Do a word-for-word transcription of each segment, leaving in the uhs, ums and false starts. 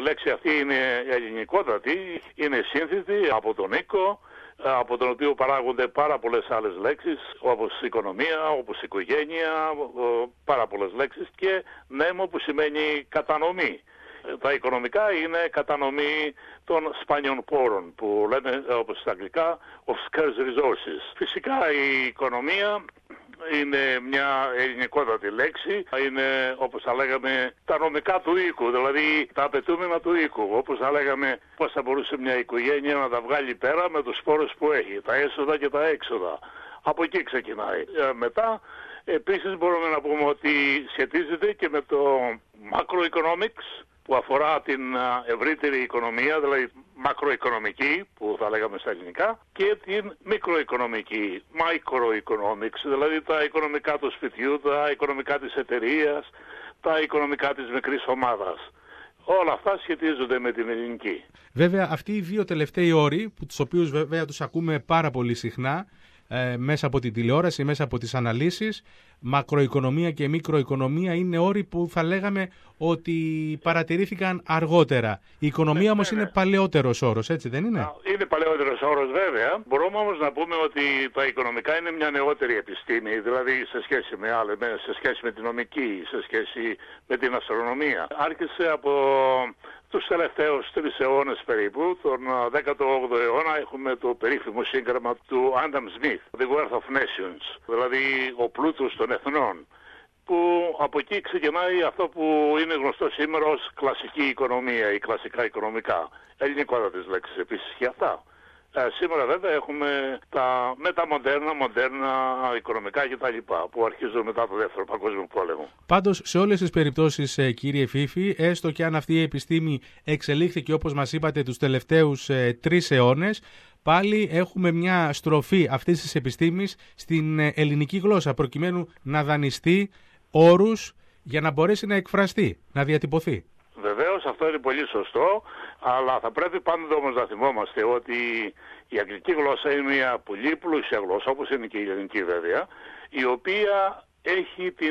λέξη αυτή είναι ελληνικότατη, είναι σύνθετη από τον οίκο, από τον οποίο παράγονται πάρα πολλές άλλες λέξεις, όπως οικονομία, όπως οικογένεια, πάρα πολλές λέξεις, και νέμο που σημαίνει κατανομή. Τα οικονομικά είναι κατανομή των σπάνιων πόρων που λένε, όπως στα αγγλικά, of scarce resources. Φυσικά η οικονομία είναι μια ελληνικότατη λέξη, είναι, όπως θα λέγαμε, τα νομικά του οίκου, δηλαδή τα απαιτούμενα του οίκου. Όπως θα λέγαμε, πώς θα μπορούσε μια οικογένεια να τα βγάλει πέρα με τους πόρους που έχει, τα έσοδα και τα έξοδα. Από εκεί ξεκινάει. Ε, μετά, επίσης μπορούμε να πούμε ότι σχετίζεται και με το macroeconomics, που αφορά την ευρύτερη οικονομία, δηλαδή μακροοικονομική, που θα λέγαμε στα ελληνικά, και την μικροοικονομική, microeconomics, δηλαδή τα οικονομικά του σπιτιού, τα οικονομικά της εταιρείας, τα οικονομικά της μικρής ομάδας. Όλα αυτά σχετίζονται με την ελληνική. Βέβαια, αυτοί οι δύο τελευταίοι όροι, που τους οποίους βέβαια τους ακούμε πάρα πολύ συχνά, ε, μέσα από την τηλεόραση, μέσα από τις αναλύσεις, μακροοικονομία και μικροοικονομία, είναι όροι που θα λέγαμε ότι παρατηρήθηκαν αργότερα. Η οικονομία ναι, όμως ναι, ναι. είναι παλαιότερος όρος, έτσι δεν είναι? Είναι παλαιότερος όρος βέβαια. Μπορούμε όμως να πούμε ότι τα οικονομικά είναι μια νεότερη επιστήμη, δηλαδή σε σχέση με άλλες, σε σχέση με την νομική, σε σχέση με την αστρονομία. Άρχισε από τους τελευταίους τρεις αιώνες περίπου. Τον δέκατο όγδοο αιώνα έχουμε το περίφημο σύγγραμμα του Adam Smith, The Wealth of Nations, δηλαδή ο πλούτος των εθνών, που από εκεί ξεκινάει αυτό που είναι γνωστό σήμερα ως κλασική οικονομία ή κλασικά οικονομικά. Ελληνικότατες λέξεις επίσης και αυτά. Ε, σήμερα βέβαια έχουμε τα μεταμοντέρνα, μοντέρνα οικονομικά κτλ. Που αρχίζουν μετά το Δεύτερο Παγκόσμιο Πόλεμο. Πάντως σε όλες τις περιπτώσεις, κύριε Φίφη, έστω και αν αυτή η επιστήμη εξελίχθηκε όπως μας είπατε τους τελευταίους ε, τρεις αιώνες, πάλι έχουμε μια στροφή αυτής της επιστήμης στην ελληνική γλώσσα, προκειμένου να δανειστεί όρους για να μπορέσει να εκφραστεί, να διατυπωθεί. Βεβαίως αυτό είναι πολύ σωστό, αλλά θα πρέπει πάντοτε όμως να θυμόμαστε ότι η αγγλική γλώσσα είναι μια πολύ πλούσια γλώσσα, όπως είναι και η ελληνική βέβαια, η οποία έχει την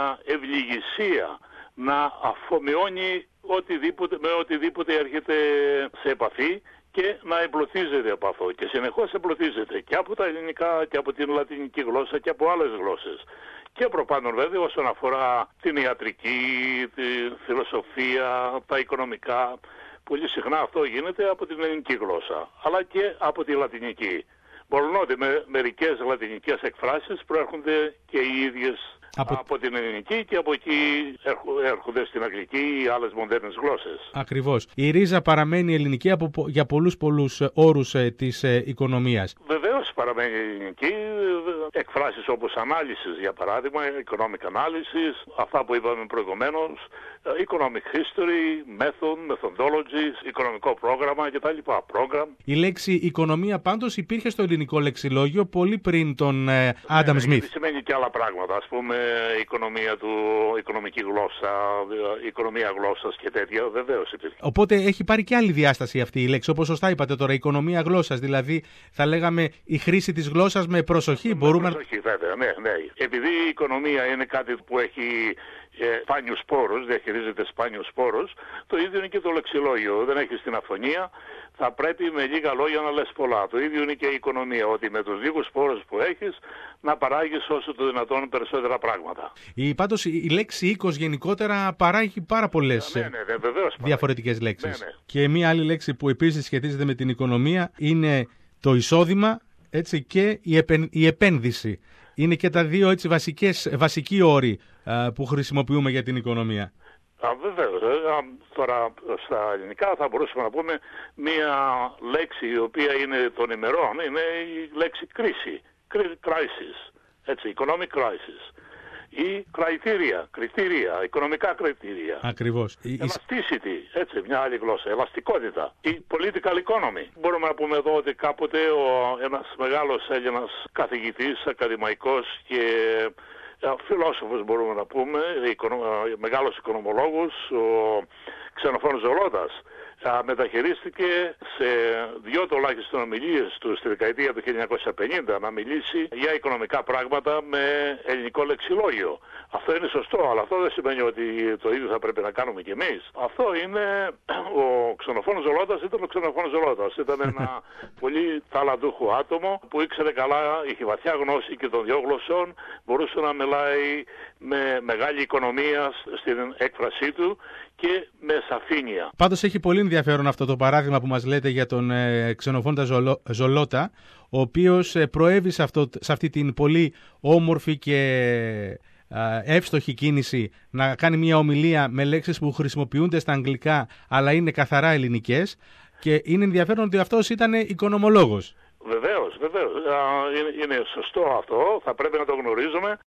ευληγησία να αφομοιώνει οτιδήποτε, με οτιδήποτε έρχεται σε επαφή και να εμπλουτίζεται από αυτό. Και συνεχώς εμπλουτίζεται και από τα ελληνικά και από την λατινική γλώσσα και από άλλες γλώσσες. Και προπάντων βέβαια όσον αφορά την ιατρική, τη φιλοσοφία, τα οικονομικά. Πολύ συχνά αυτό γίνεται από την ελληνική γλώσσα, αλλά και από τη λατινική. Μπορούν ότι με μερικές λατινικές εκφράσεις προέρχονται και οι ίδιες από... από την ελληνική και από εκεί έρχονται στην αγγλική ή άλλες μοντέρνες γλώσσες. Ακριβώς. Η ρίζα παραμένει ελληνική από... για πολλούς πολλούς όρους ε, της ε, οικονομίας. Βεβαίως παραμένει ελληνική. Εκφράσεις όπως ανάλυσης, για παράδειγμα, economic analysis, αυτά που είπαμε προηγουμένως, economic history, method, methodologies, οικονομικό πρόγραμμα κτλ. Program. Η λέξη οικονομία πάντως υπήρχε στο ελληνικό λεξιλόγιο πολύ πριν τον ε, Adam ναι, Smith. Σημαίνει και άλλα πράγματα, ας πούμε οικονομία του, οικονομική γλώσσα, οικονομία γλώσσας και τέτοια, βεβαίως υπήρχε. Οπότε έχει πάρει και άλλη διάσταση αυτή η λέξη, όπως σωστά είπατε τώρα, οικονομία γλώσσας, δηλαδή θα λέγαμε η χρήση της γλώσσας με προσοχή. Με μπορούμε... προσοχή βέβαια, ναι, ναι. Επειδή η οικονομία είναι κάτι που έχει ε, σπάνιους πόρους, διαχειρίζεται σπάνιους πόρους, το ίδιο είναι και το λεξιλόγιο. Δεν έχεις την αφωνία, θα πρέπει με λίγα λόγια να λες πολλά. Το ίδιο είναι και η οικονομία, ότι με τους λίγους πόρους που έχεις να παράγεις όσο το δυνατόν περισσότερα πράγματα. Η, πάντως η λέξη οίκος γενικότερα παράγει πάρα πολλές ναι, ναι, ναι, βεβαίως διαφορετικές λέξεις. Ναι, ναι. Και μία άλλη λέξη που επίσης σχετίζεται με την οικονομία είναι το εισόδημα, έτσι, και η, επεν, η επένδυση. Είναι και τα δύο έτσι βασικές, βασικοί όροι α, που χρησιμοποιούμε για την οικονομία. Α, βεβαίως. Τώρα στα ελληνικά θα μπορούσαμε να πούμε μία λέξη η οποία είναι των ημερών, είναι η λέξη κρίση, crisis, έτσι, economic crisis. Ή κριτήρια, κριτήρια, οικονομικά κριτήρια. Ακριβώς. Elasticity, έτσι, μια άλλη γλώσσα. Ελαστικότητα. Η political economy. Μπορούμε να πούμε εδώ ότι κάποτε ο, ένας μεγάλος Έλληνας καθηγητής, ακαδημαϊκός και φιλόσοφος μπορούμε να πούμε, οικονο, μεγάλος οικονομολόγος, ο Ξενοφώνος Ζολώτας, α, μεταχειρίστηκε σε δυο τουλάχιστον ομιλίες του στη δεκαετία του χίλια εννιακόσια πενήντα να μιλήσει για οικονομικά πράγματα με ελληνικό λεξιλόγιο. Αυτό είναι σωστό, αλλά αυτό δεν σημαίνει ότι το ίδιο θα πρέπει να κάνουμε κι εμείς. Αυτό είναι, ο Ξενοφώνος Ζολότας ήταν ο Ξενοφώνος Ζολότας. Ήταν ένα πολύ ταλαντούχο άτομο που ήξερε καλά, είχε βαθιά γνώση και των δυο γλωσσών, μπορούσε να μιλάει με μεγάλη οικονομία στην έκφρασή του και με σαφήνεια. Πάντως έχει πολύ ενδιαφέρον αυτό το παράδειγμα που μας λέτε για τον ε, Ξενοφώντα Ζολο, Ζολότα, ο οποίος ε, προέβη σε, αυτό, σε αυτή την πολύ όμορφη και ε, εύστοχη κίνηση να κάνει μια ομιλία με λέξεις που χρησιμοποιούνται στα αγγλικά αλλά είναι καθαρά ελληνικές, και είναι ενδιαφέρον ότι αυτός ήταν οικονομολόγος. Βεβαίως, βεβαίως. Είναι, είναι σωστό αυτό, θα πρέπει να το γνωρίζουμε.